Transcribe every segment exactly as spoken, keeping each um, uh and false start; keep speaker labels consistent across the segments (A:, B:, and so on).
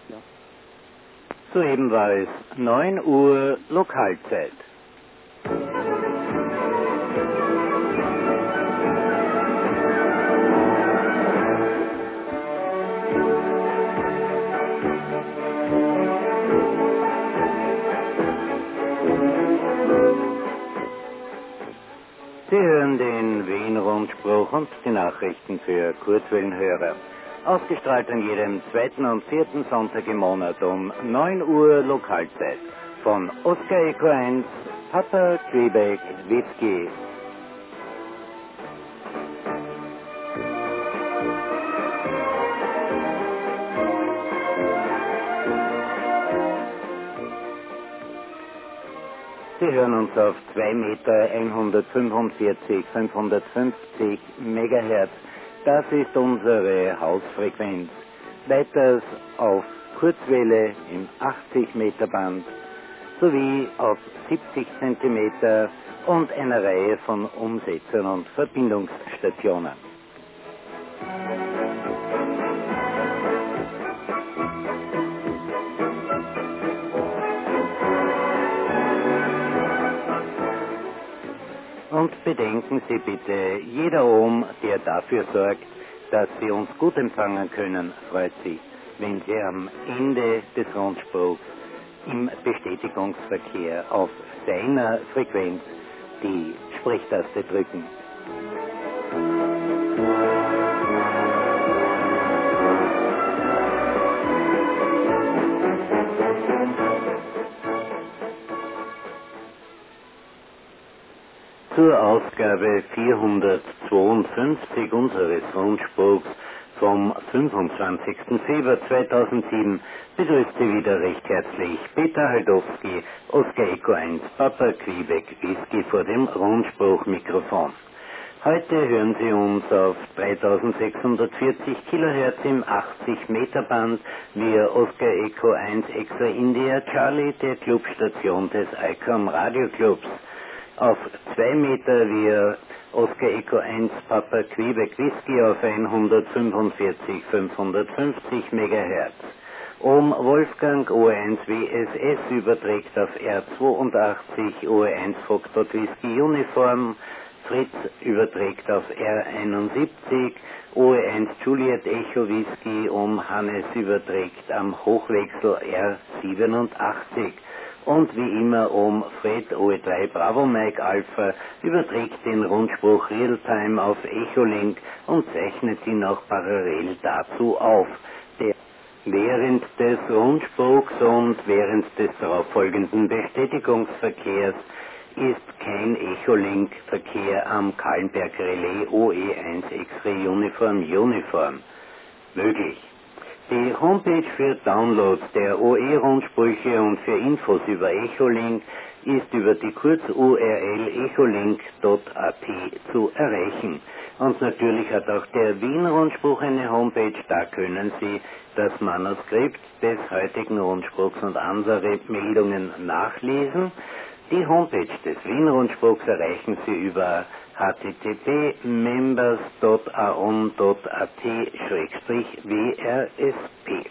A: Soeben war es neun Uhr Lokalzeit. Sie hören den Wien-Rundspruch und die Nachrichten für Kurzwellenhörer. Ausgestrahlt an jedem zweiten und vierten Sonntag im Monat um neun Uhr Lokalzeit. Von Oscar Echo eins, Papa Quebec Whisky. Sie hören uns auf zwei Meter hundertfünfundvierzig, fünfhundertfünfzig Megahertz. Das ist unsere Hausfrequenz. Weiters auf Kurzwelle im achtzig Meter Band sowie auf siebzig Zentimeter und einer Reihe von Umsetzern und Verbindungsstationen. Und bedenken Sie bitte, jeder Ohm, der dafür sorgt, dass Sie uns gut empfangen können, freut sich, wenn Sie am Ende des Rundspruchs im Bestätigungsverkehr auf seiner Frequenz die Sprechtaste drücken. Zur Ausgabe vierhundertzweiundfünfzig unseres Rundspruchs vom fünfundzwanzigsten Februar zweitausendsieben begrüßt Sie wieder recht herzlich Peter Haldowski, Oscar Echo eins, Papa Quebec Whisky vor dem Rundspruchmikrofon. Heute hören Sie uns auf dreitausendsechshundertvierzig Kilohertz im achtzig Meter Band via Oscar Echo eins Extra India Charlie, der Clubstation des ICOM Radioclubs. Auf zwei Meter via Oscar Echo eins Papa Quebec Whisky auf hundertfünfundvierzig, fünfhundertfünfzig Megahertz. Ohm Wolfgang O eins W S S überträgt auf R zweiundachtzig O eins Foxtrot Whisky Uniform. Fritz überträgt auf R einundsiebzig, O eins Juliet Echo Whisky, Ohm Hannes überträgt am Hochwechsel R siebenundachtzig. Und wie immer Ohm Fred O E drei Bravo Mike Alpha überträgt den Rundspruch Realtime auf Echolink und zeichnet ihn auch parallel dazu auf. Der während des Rundspruchs und während des darauffolgenden Bestätigungsverkehrs ist kein Echolink-Verkehr am Kahlenberg Relais O E eins X-Ray Uniform Uniform möglich. Die Homepage für Downloads der O E-Rundsprüche und für Infos über Echolink ist über die Kurz-U R L echolink punkt a t zu erreichen. Und natürlich hat auch der Wien-Rundspruch eine Homepage, da können Sie das Manuskript des heutigen Rundspruchs und andere Meldungen nachlesen. Die Homepage des Wien-Rundspruchs erreichen Sie über h t t p punkt members punkt a o n punkt a t w r s p.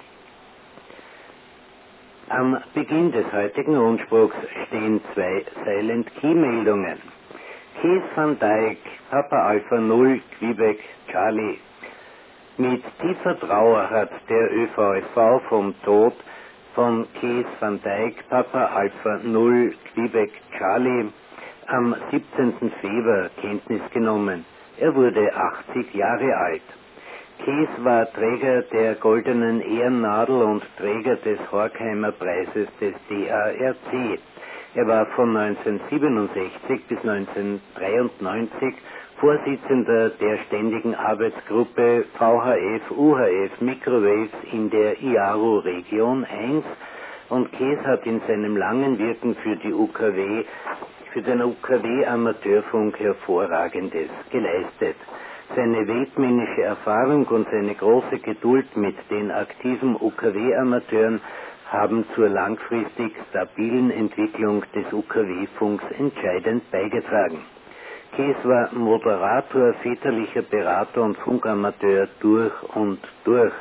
A: Am Beginn des heutigen Rundspruchs stehen zwei Silent-Key-Meldungen. Kees van Dijk, Papa Alpha null, Quebec, Charlie. Mit tiefer Trauer hat der Ö V S V vom Tod von Kees van Dijk, Papa Alpha null, Quebec, Charlie am siebzehnten Februar Kenntnis genommen. Er wurde achtzig Jahre alt. Kees war Träger der Goldenen Ehrennadel und Träger des Horkheimer Preises des D A R C. Er war von neunzehnhundertsiebenundsechzig bis neunzehnhundertdreiundneunzig Vorsitzender der ständigen Arbeitsgruppe V H F U H F Microwaves in der I A R U Region eins und Kees hat in seinem langen Wirken für die U K W, für den U K W-Amateurfunk Hervorragendes geleistet. Seine weltmännische Erfahrung und seine große Geduld mit den aktiven U K W-Amateuren haben zur langfristig stabilen Entwicklung des U K W-Funks entscheidend beigetragen. Kees war Moderator, väterlicher Berater und Funkamateur durch und durch.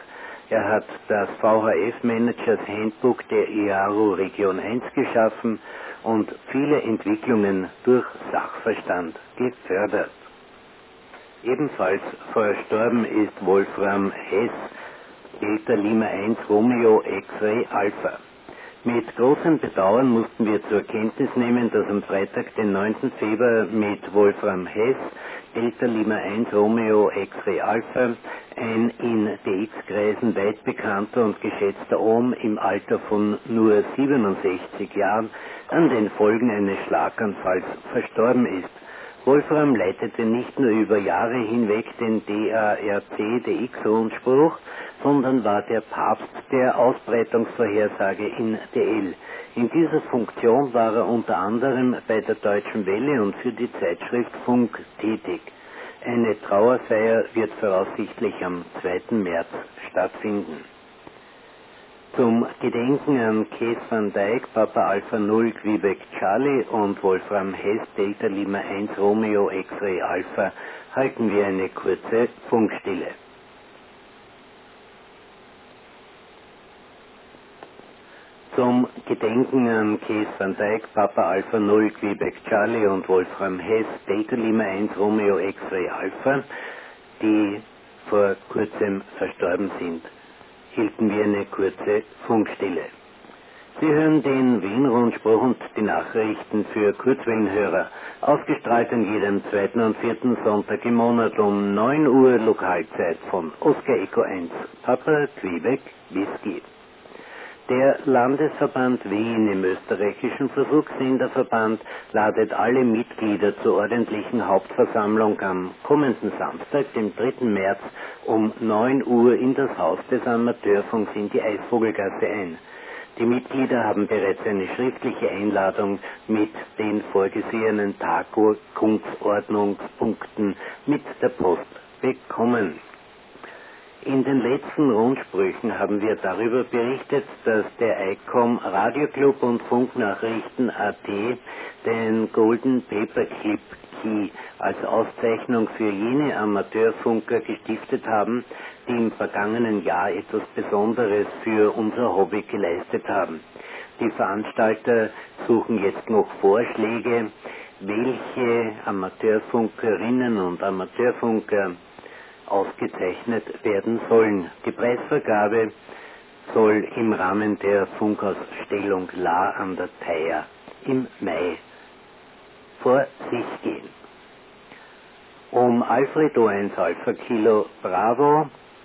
A: Er hat das V H F-Managers Handbook der I A R U Region eins geschaffen und viele Entwicklungen durch Sachverstand gefördert. Ebenfalls verstorben ist Wolfram Hess, Delta Lima eins Romeo X-Ray Alpha. Mit großem Bedauern mussten wir zur Kenntnis nehmen, dass am Freitag, den neunten Februar, mit Wolfram Hess, Delta Lima eins Romeo X-Ray Alpha, ein in D X-Kreisen weit bekannter und geschätzter Ohm im Alter von nur siebenundsechzig Jahren an den Folgen eines Schlaganfalls verstorben ist. Wolfram leitete nicht nur über Jahre hinweg den D A R C-D X-Rundspruch, sondern war der Papst der Ausbreitungsvorhersage in D L. In dieser Funktion war er unter anderem bei der Deutschen Welle und für die Zeitschrift Funk tätig. Eine Trauerfeier wird voraussichtlich am zweiten März stattfinden. Zum Gedenken an Kees van Dijk, Papa Alpha null Quebec Charlie und Wolfram Hess, Delta Lima eins Romeo X-Ray Alpha halten wir eine kurze Funkstille. Zum Gedenken an Kees van Dijk, Papa Alpha null Quebec Charlie und Wolfram Hess, Delta Lima eins Romeo X-Ray Alpha, die vor kurzem verstorben sind, hielten wir eine kurze Funkstille. Sie hören den Wien-Rundspruch und die Nachrichten für Kurzwellenhörer, ausgestrahlt an jedem zweiten und vierten Sonntag im Monat um neun Uhr Lokalzeit von Oscar Echo eins, Papa Quebec Whisky. Der Landesverband Wien im österreichischen Versuchssenderverband ladet alle Mitglieder zur ordentlichen Hauptversammlung am kommenden Samstag, dem dritten März, um neun Uhr in das Haus des Amateurfunks in die Eisvogelgasse ein. Die Mitglieder haben bereits eine schriftliche Einladung mit den vorgesehenen Tagesordnungspunkten mit der Post bekommen. In den letzten Rundsprüchen haben wir darüber berichtet, dass der I C O M Radioclub und Funknachrichten Punkt A T den Golden Paperclip Key als Auszeichnung für jene Amateurfunker gestiftet haben, die im vergangenen Jahr etwas Besonderes für unser Hobby geleistet haben. Die Veranstalter suchen jetzt noch Vorschläge, welche Amateurfunkerinnen und Amateurfunker ausgezeichnet werden sollen. Die Preisvergabe soll im Rahmen der Funkausstellung La an der Theier im Mai vor sich gehen. Um Alfredo eins Alpha Kilo Bravo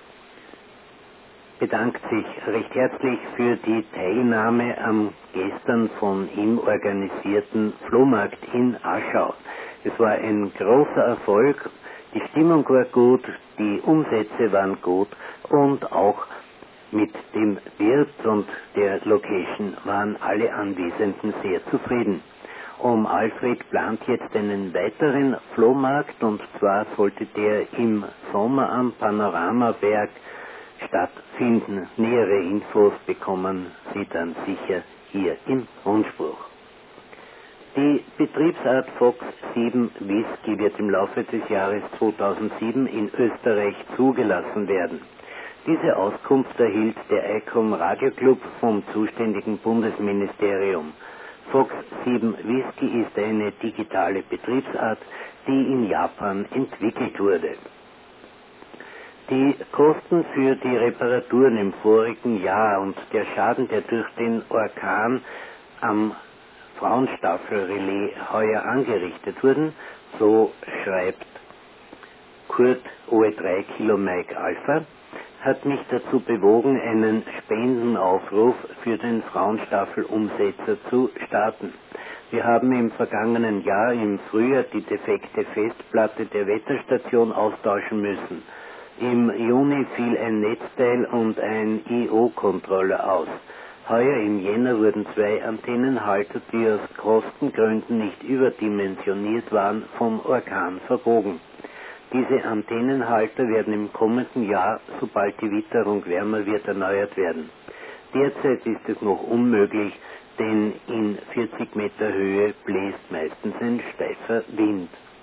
A: bedankt sich recht herzlich für die Teilnahme am gestern von ihm organisierten Flohmarkt in Aschau. Es war ein großer Erfolg. Die Stimmung war gut, die Umsätze waren gut und auch mit dem Wirt und der Location waren alle Anwesenden sehr zufrieden. Um Alfred plant jetzt einen weiteren Flohmarkt, und zwar sollte der im Sommer am Panoramaberg stattfinden. Nähere Infos bekommen Sie dann sicher hier im Rundspruch. Die Betriebsart Fox sieben Whisky wird im Laufe des Jahres zweitausendsieben in Österreich zugelassen werden. Diese Auskunft erhielt der I C O M Radioclub vom zuständigen Bundesministerium. Fox sieben Whisky ist eine digitale Betriebsart, die in Japan entwickelt wurde. Die Kosten für die Reparaturen im vorigen Jahr und der Schaden, der durch den Orkan am Frauenstaffelrelais heuer angerichtet wurden, so schreibt Kurt O E drei Kilo Mike Alpha, hat mich dazu bewogen, einen Spendenaufruf für den Frauenstaffelumsetzer zu starten. Wir haben im vergangenen Jahr im Frühjahr die defekte Festplatte der Wetterstation austauschen müssen. Im Juni fiel ein Netzteil und ein I O-Controller aus. Heuer im Jänner wurden zwei Antennenhalter, die aus Kostengründen nicht überdimensioniert waren, vom Orkan verbogen. Diese Antennenhalter werden im kommenden Jahr, sobald die Witterung wärmer wird, erneuert werden. Derzeit ist es noch unmöglich, denn in vierzig Meter Höhe bläst meistens ein steifer Wind.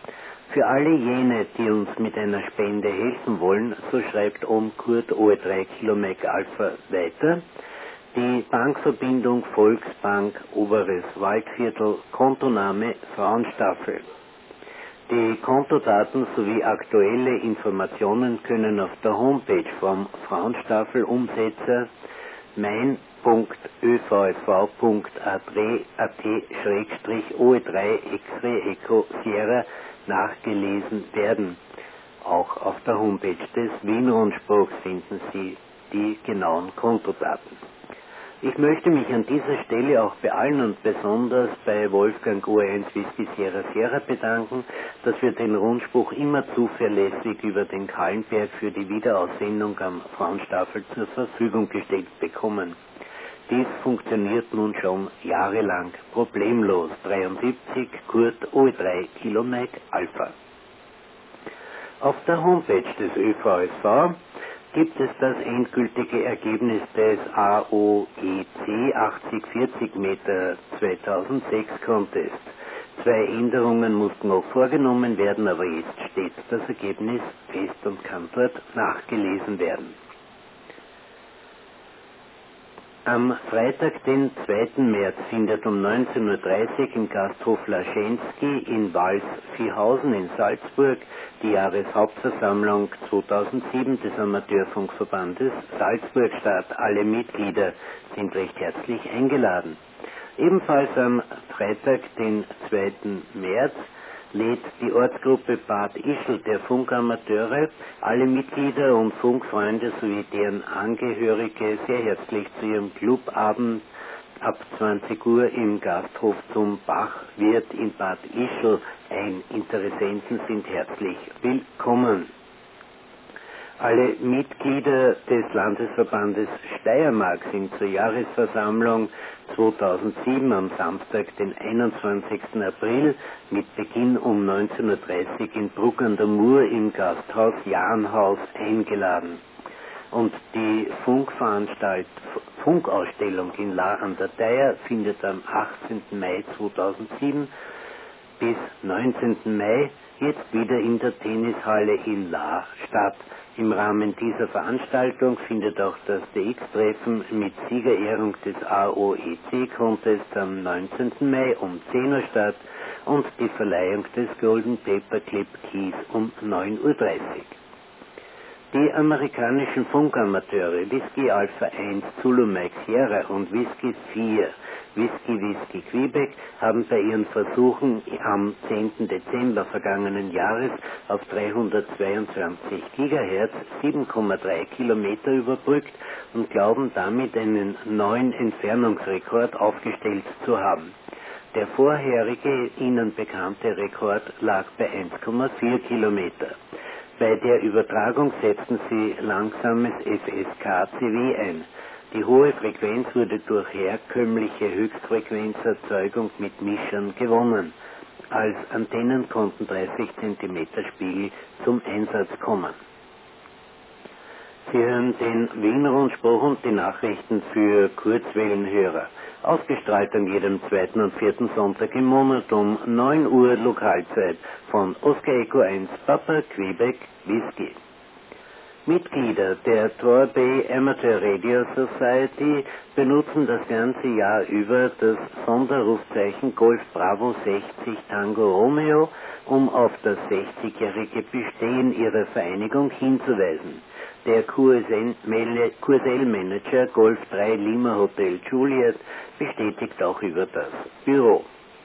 A: Für alle jene, die uns mit einer Spende helfen wollen, so schreibt Om Kurt O E drei Kilometer Alpha weiter, die Bankverbindung Volksbank Oberes Waldviertel, Kontoname Frauenstaffel. Die Kontodaten sowie aktuelle Informationen können auf der Homepage vom Frauenstaffel-Umsetzer mein punkt ö v s v punkt a t O E drei X-Ray Echo Sierra nachgelesen werden. Auch auf der Homepage des Wien-Rundspruchs finden Sie die genauen Kontodaten. Ich möchte mich an dieser Stelle auch bei allen und besonders bei Wolfgang O eins Whisky Sierra Sierra bedanken, dass wir den Rundspruch immer zuverlässig über den Kahlenberg für die Wiederaussendung am Frauenstaffel zur Verfügung gestellt bekommen. Dies funktioniert nun schon jahrelang problemlos. dreiundsiebzig Kurt O E drei Kilometer Alpha. Auf der Homepage des Ö V S V gibt es das endgültige Ergebnis des A O E C achtzig vierzig Meter zweitausendsechs Contest. Zwei Änderungen mussten noch vorgenommen werden, aber jetzt steht das Ergebnis fest und kann dort nachgelesen werden. Am Freitag, den zweiten März, findet um neunzehn Uhr dreißig im Gasthof Laschensky in Wals-Viehhausen in Salzburg die Jahreshauptversammlung zweitausendsieben des Amateurfunkverbandes Salzburg statt. Alle Mitglieder sind recht herzlich eingeladen. Ebenfalls am Freitag, den zweiten März, lädt die Ortsgruppe Bad Ischl der Funkamateure alle Mitglieder und Funkfreunde sowie deren Angehörige sehr herzlich zu ihrem Clubabend ab zwanzig Uhr im Gasthof zum Bachwirt in Bad Ischl ein. Interessenten sind herzlich willkommen. Alle Mitglieder des Landesverbandes Steiermark sind zur Jahresversammlung zweitausendsieben am Samstag, den einundzwanzigsten April mit Beginn um neunzehn Uhr dreißig in Bruck an der Mur im Gasthaus Jahnhaus eingeladen. Und die Funkveranstalt Funkausstellung in La an der Theier findet am achtzehnten Mai zweitausendsieben bis neunzehnten Mai jetzt wieder in der Tennishalle in La statt. Im Rahmen dieser Veranstaltung findet auch das D X-Treffen mit Siegerehrung des A O E C-Contests am neunzehnten Mai um zehn Uhr statt und die Verleihung des Golden Paperclip Keys um neun Uhr dreißig. Die amerikanischen Funkamateure Whisky Alpha eins Zulu Mike Sierra und Whisky vier Whisky Whisky Quebec haben bei ihren Versuchen am zehnten Dezember vergangenen Jahres auf dreihundertzweiundzwanzig Gigahertz sieben Komma drei Kilometer überbrückt und glauben damit einen neuen Entfernungsrekord aufgestellt zu haben. Der vorherige ihnen bekannte Rekord lag bei eins Komma vier Kilometer. Bei der Übertragung setzten sie langsames F S K C W ein. Die hohe Frequenz wurde durch herkömmliche Höchstfrequenzerzeugung mit Mischern gewonnen. Als Antennen konnten dreißig Zentimeter Spiegel zum Einsatz kommen. Sie hören den Wien-Rundspruch und die Nachrichten für Kurzwellenhörer. Ausgestrahlt an jedem zweiten und vierten Sonntag im Monat um neun Uhr Lokalzeit von Oscar Echo eins Papa Quebec Whisky. Mitglieder der Torbay Amateur Radio Society benutzen das ganze Jahr über das Sonderrufzeichen Golf Bravo sechzig Tango Romeo, um auf das sechzigjährige Bestehen ihrer Vereinigung hinzuweisen. Der Q S L-Manager Golf drei Lima Hotel Juliet bestätigt auch über das Büro.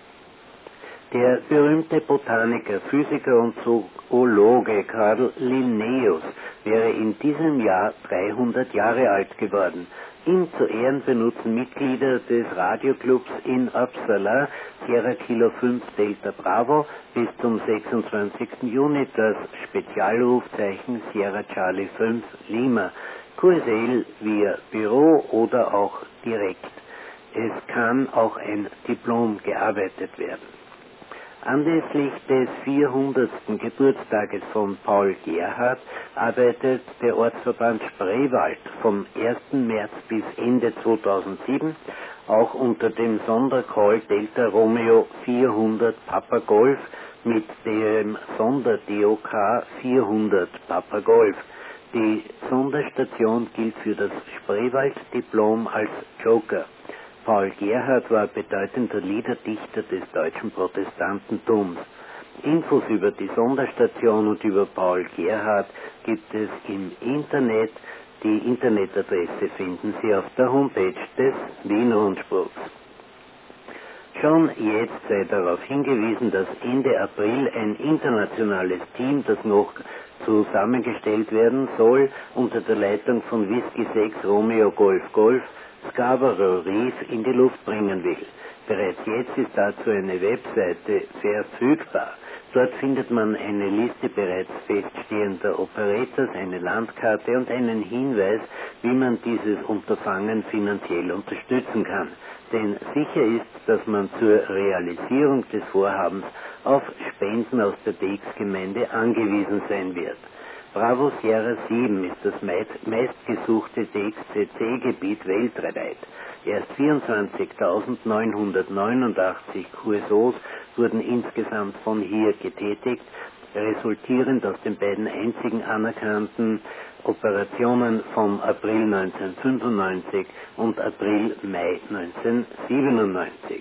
A: Der berühmte Botaniker, Physiker und Zoologe Carl Linnaeus wäre in diesem Jahr dreihundert Jahre alt geworden. Ihm zu Ehren benutzen Mitglieder des Radioclubs in Uppsala Sierra Kilo fünf Delta Bravo bis zum sechsundzwanzigsten Juni das Spezialrufzeichen Sierra Charlie fünf Lima, Q S L via Büro oder auch direkt. Es kann auch ein Diplom gearbeitet werden. Anlässlich des vierhundertsten Geburtstages von Paul Gerhardt arbeitet der Ortsverband Spreewald vom ersten März bis Ende zweitausendsieben auch unter dem Sondercall Delta Romeo vierhundert Papa Golf mit dem Sonder-D O K vierhundert Papa Golf. Die Sonderstation gilt für das Spreewald-Diplom als Joker. Paul Gerhardt war bedeutender Liederdichter des deutschen Protestantentums. Infos über die Sonderstation und über Paul Gerhardt gibt es im Internet. Die Internetadresse finden Sie auf der Homepage des Wien-Rundspruchs. Schon jetzt sei darauf hingewiesen, dass Ende April ein internationales Team, das noch zusammengestellt werden soll, unter der Leitung von Whisky sechs Romeo Golf Golf Scarborough Reef in die Luft bringen will. Bereits jetzt ist dazu eine Webseite verfügbar. Dort findet man eine Liste bereits feststehender Operators, eine Landkarte und einen Hinweis, wie man dieses Unterfangen finanziell unterstützen kann. Denn sicher ist, dass man zur Realisierung des Vorhabens auf Spenden aus der D X-Gemeinde angewiesen sein wird. Bravo Sierra sieben ist das meistgesuchte D X C C-Gebiet weltweit. Erst vierundzwanzigtausendneunhundertneunundachtzig Q S Os wurden insgesamt von hier getätigt, resultierend aus den beiden einzigen anerkannten Operationen vom April neunzehnhundertfünfundneunzig und April-Mai neunzehnhundertsiebenundneunzig.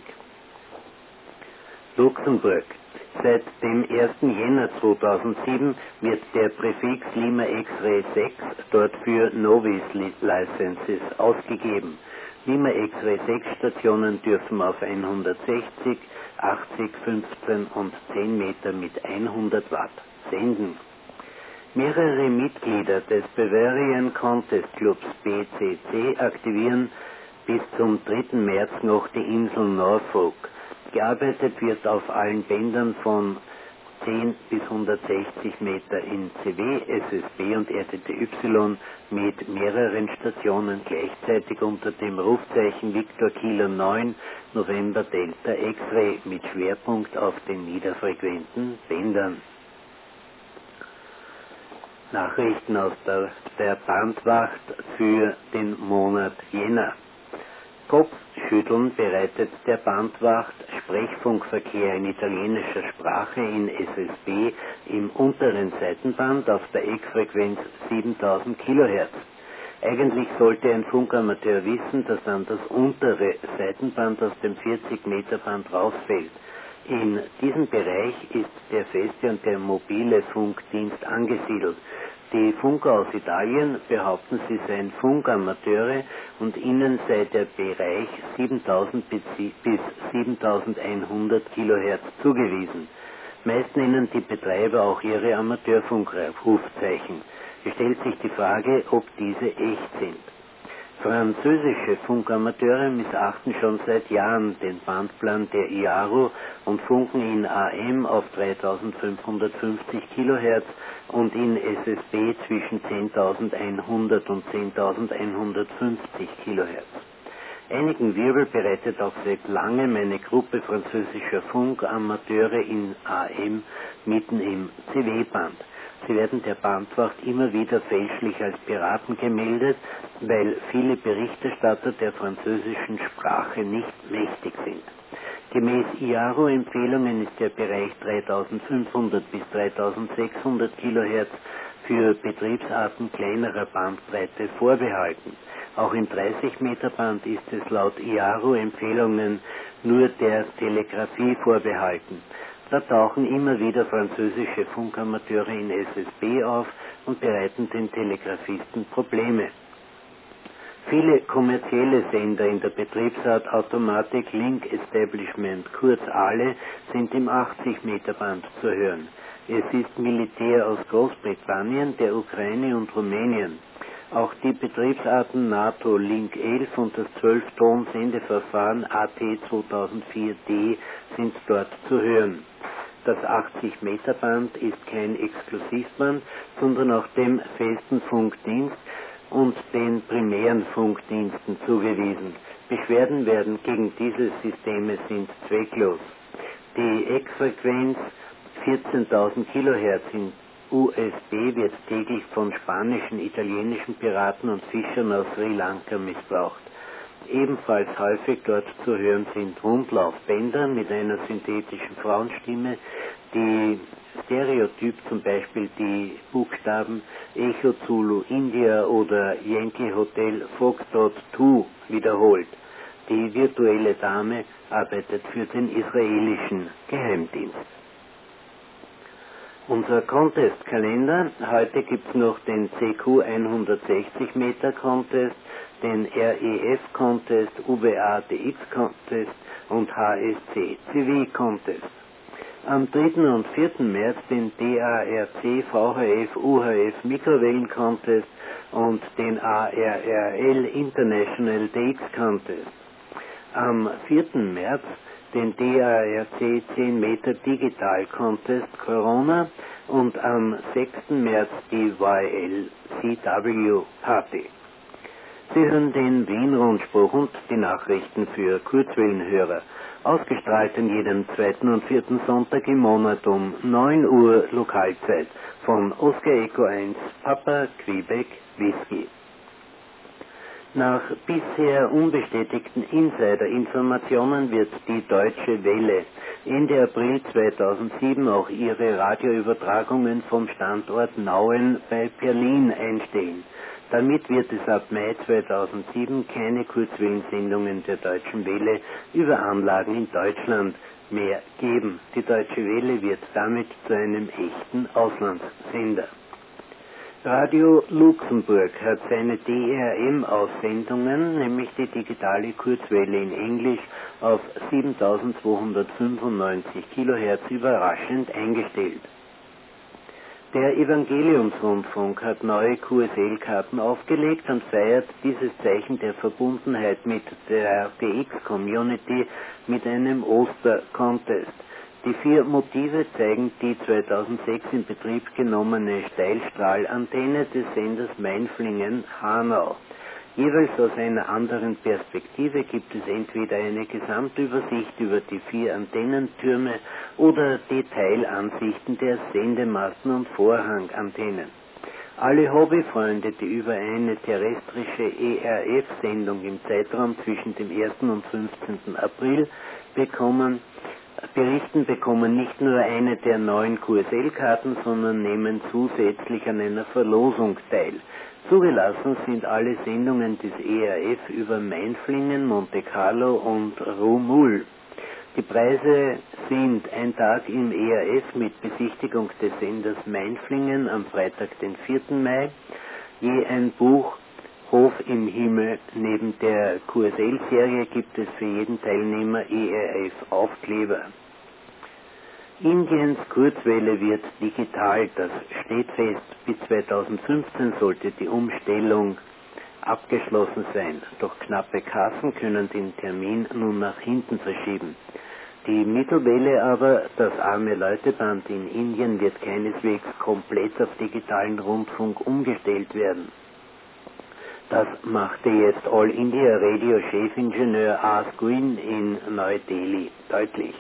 A: Luxemburg. Seit dem ersten Jänner zweitausendsieben wird der Präfix Lima X-Ray sechs dort für Novice Licenses ausgegeben. Lima X-Ray sechs Stationen dürfen auf hundertsechzig, achtzig, fünfzehn und zehn Meter mit hundert Watt senden. Mehrere Mitglieder des Bavarian Contest Clubs B C C aktivieren bis zum dritten März noch die Insel Norfolk. Gearbeitet wird auf allen Bändern von zehn bis hundertsechzig Meter in C W, S S B und R T T Y mit mehreren Stationen gleichzeitig unter dem Rufzeichen Victor Kilo neun November Delta X-Ray mit Schwerpunkt auf den niederfrequenten Bändern. Nachrichten aus der, der Bandwacht für den Monat Jänner. Kopfschütteln bereitet der Bandwacht Sprechfunkverkehr in italienischer Sprache in S S B im unteren Seitenband auf der Eckfrequenz siebentausend Kilohertz. Eigentlich sollte ein Funkamateur wissen, dass dann das untere Seitenband aus dem vierzig Meter Band rausfällt. In diesem Bereich ist der feste und der mobile Funkdienst angesiedelt. Die Funker aus Italien behaupten, sie seien Funkamateure und ihnen sei der Bereich siebentausend bis siebentausendeinhundert Kilohertz zugewiesen. Meist nennen die Betreiber auch ihre Amateurfunkrufzeichen. Es stellt sich die Frage, ob diese echt sind. Französische Funkamateure missachten schon seit Jahren den Bandplan der I A R O und funken in A M auf dreitausendfünfhundertfünfzig Kilohertz und in S S B zwischen zehntausendeinhundert und zehntausendeinhundertfünfzig Kilohertz. Einigen Wirbel bereitet auch seit langem eine Gruppe französischer Funkamateure in A M mitten im C W-Band. Sie werden der Bandwacht immer wieder fälschlich als Piraten gemeldet, weil viele Berichterstatter der französischen Sprache nicht mächtig sind. Gemäß I A R O-Empfehlungen ist der Bereich dreitausendfünfhundert bis dreitausendsechshundert Kilohertz für Betriebsarten kleinerer Bandbreite vorbehalten. Auch im dreißig Meter Band ist es laut I A R O-Empfehlungen nur der Telegrafie vorbehalten. Da tauchen immer wieder französische Funkamateure in S S B auf und bereiten den Telegrafisten Probleme. Viele kommerzielle Sender in der Betriebsart Automatic Link Establishment, kurz A L E, sind im achtzig Meter Band zu hören. Es ist Militär aus Großbritannien, der Ukraine und Rumänien. Auch die Betriebsarten NATO Link elf und das zwölf Ton Sendeverfahren A T zweitausendvier D sind dort zu hören. Das achtzig Meter Band ist kein Exklusivband, sondern auch dem festen Funkdienst und den primären Funkdiensten zugewiesen. Beschwerden werden gegen diese Systeme sind zwecklos. Die Eckfrequenz vierzehntausend Kilohertz in U S B wird täglich von spanischen, italienischen Piraten und Fischern aus Sri Lanka missbraucht. Ebenfalls häufig dort zu hören sind Rundlaufbänder mit einer synthetischen Frauenstimme, die Stereotyp, zum Beispiel die Buchstaben Echo Zulu India oder Yankee Hotel Foxtrot zwei wiederholt. Die virtuelle Dame arbeitet für den israelischen Geheimdienst. Unser Contest-Kalender, heute gibt es noch den C Q hundertsechzig Meter Contest, den R E F Contest, U B A D X Contest und H S C C W Contest. Am dritten und vierten März den D A R C V H F U H F Mikrowellen Contest und den A R R L International D X Contest. Am vierten März den D A R C zehn Meter Digital Contest Corona und am sechsten März die Y L C W Party. Sie hören den Wien-Rundspruch und die Nachrichten für Kurzwellenhörer, ausgestrahlt an jedem zweiten und vierten Sonntag im Monat um neun Uhr Lokalzeit von Oscar Echo eins, Papa Quebec Whisky. Nach bisher unbestätigten Insider-Informationen wird die Deutsche Welle Ende April zweitausendsieben auch ihre Radioübertragungen vom Standort Nauen bei Berlin einstellen. Damit wird es ab Mai zweitausendsieben keine Kurzwellensendungen der Deutschen Welle über Anlagen in Deutschland mehr geben. Die Deutsche Welle wird damit zu einem echten Auslandssender. Radio Luxemburg hat seine D R M-Aussendungen, nämlich die digitale Kurzwelle in Englisch, auf siebentausendzweihundertfünfundneunzig Kilohertz überraschend eingestellt. Der Evangeliumsrundfunk hat neue Q S L-Karten aufgelegt und feiert dieses Zeichen der Verbundenheit mit der R T X-Community mit einem Oster-Contest. Die vier Motive zeigen die zweitausendsechs in Betrieb genommene Steilstrahlantenne des Senders Mainflingen-Hanau. Jeweils aus einer anderen Perspektive gibt es entweder eine Gesamtübersicht über die vier Antennentürme oder Detailansichten der Sendemasten und Vorhangantennen. Alle Hobbyfreunde, die über eine terrestrische E R F-Sendung im Zeitraum zwischen dem ersten und fünfzehnten April bekommen, berichten, bekommen nicht nur eine der neuen Q S L-Karten, sondern nehmen zusätzlich an einer Verlosung teil. Zugelassen sind alle Sendungen des E R F über Mainflingen, Monte Carlo und Ruhmul. Die Preise sind ein Tag im E R F mit Besichtigung des Senders Mainflingen am Freitag, den vierten Mai, je ein Buch Hof im Himmel. Neben der Q S L-Serie gibt es für jeden Teilnehmer E R F-Aufkleber. Indiens Kurzwelle wird digital, das steht fest. Bis zweitausendfünfzehn sollte die Umstellung abgeschlossen sein, doch knappe Kassen können den Termin nun nach hinten verschieben. Die Mittelwelle aber, das arme Leuteband in Indien, wird keineswegs komplett auf digitalen Rundfunk umgestellt werden. Das machte jetzt All India Radio Chefingenieur As Gwyn in Neu-Delhi deutlich.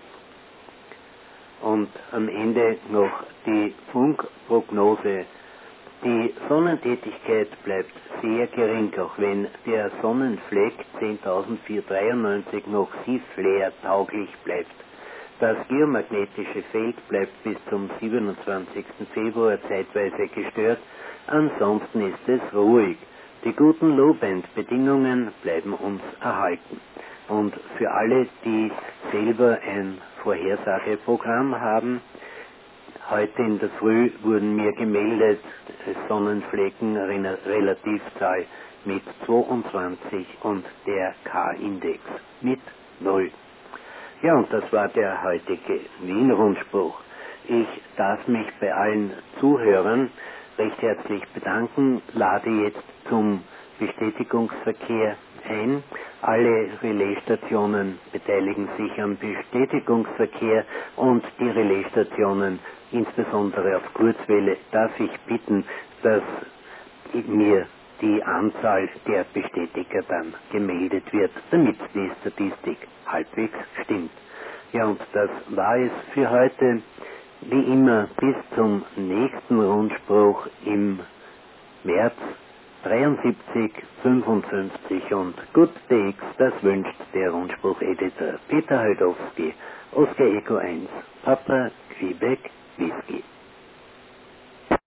A: Und am Ende noch die Funkprognose. Die Sonnentätigkeit bleibt sehr gering, auch wenn der Sonnenfleck zehntausendvierhundertdreiundneunzig noch Sea-Flare tauglich bleibt. Das geomagnetische Feld bleibt bis zum siebenundzwanzigsten Februar zeitweise gestört, ansonsten ist es ruhig. Die guten Low-Band-Bedingungen bleiben uns erhalten. Und für alle, die selber ein Vorhersageprogramm haben, heute in der Früh wurden mir gemeldet, Sonnenflecken, Relativzahl mit zweiundzwanzig und der K-Index mit null. Ja, und das war der heutige Wien-Rundspruch. Ich darf mich bei allen Zuhörern recht herzlich bedanken, lade jetzt zum Bestätigungsverkehr ein. Alle Relaisstationen beteiligen sich am Bestätigungsverkehr und die Relaisstationen, insbesondere auf Kurzwelle, darf ich bitten, dass mir die Anzahl der Bestätiger dann gemeldet wird, damit die Statistik halbwegs stimmt. Ja, und das war es für heute. Wie immer, bis zum nächsten Rundspruch im März. dreiundsiebzig fünfundfünfzig und Good D X, das wünscht der Rundspruch-Editor Peter Haldowski, Oscar Echo eins, Papa Quebec Whisky.